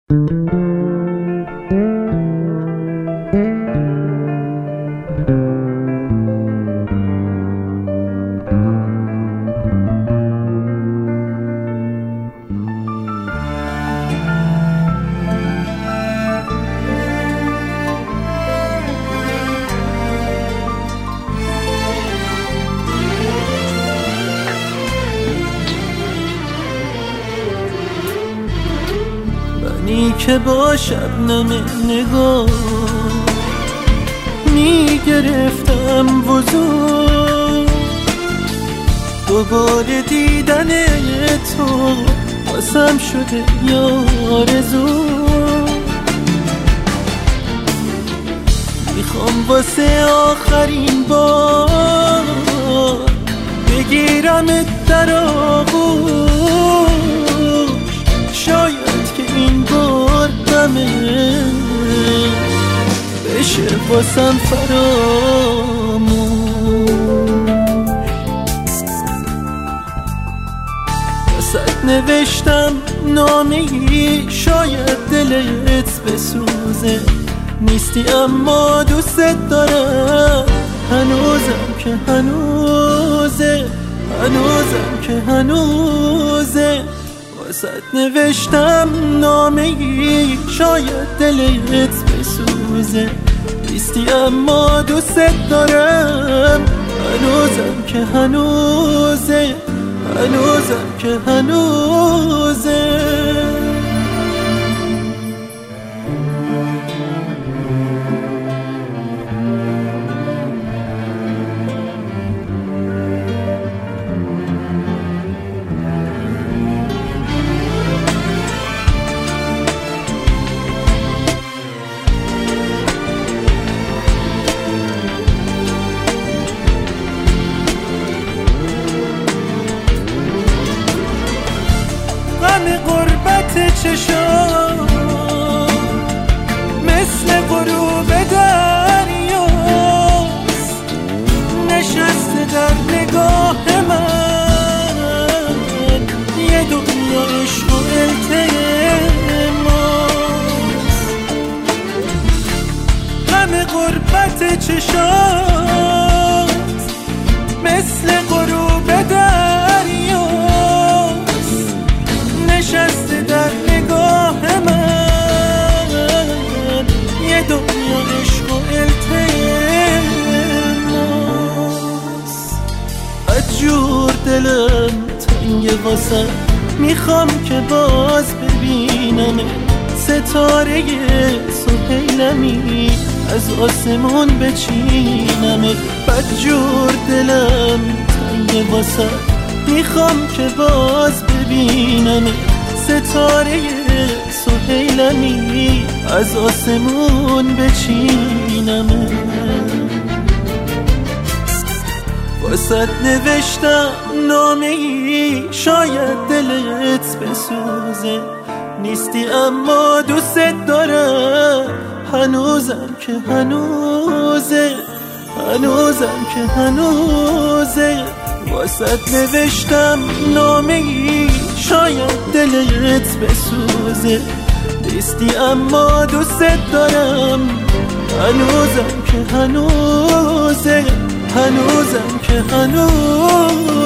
منی که با شبنم نگاه میگرفتم وضو، دوباره دیدن تو واسم شده آرزو. میخوام واسه آخرین بار بگیرمت در آغوش، شاید که این بار دمه بشه واسم فراموش. واسه نوشتم نامه‌ای شاید دلت بسوزه، نیستی اما دوست دارم، هنوزم که هنوزه، هنوزم که هنوزه. واسه نوشتم نامه‌ای شاید دلت بسوزه، نیستی اما دوست دارم، هنوزم که هنوزه، هنوزم که هنوزه. غربت چشام مثل غروب دریاست، نشسته در نگاه من یه دنیا عشق و التماس. غم غربت چشام مثل غروب دریاست، نشسته در نگاه من یه دنیا عشق و التماس. بدجور دلم تنگ واسه، میخوام که باز ببینم ستاره سهیلمی از آسمون بچینم. بدجور دلم تنگ واسه، میخوام که باز ببینم ستاره سهیلمی از آسمون بچینم. واسه نوشتم نامه‌ای شاید دلت بسوزه، نیستی اما دوست دارم، هنوزم که هنوزه، هنوزم که هنوزه. واسه نوشتم نامه‌ای شاید دلت بسوزه، نیستی اما دوست دارم، هنوزم که هنوزه، هنوزم که هنوزه.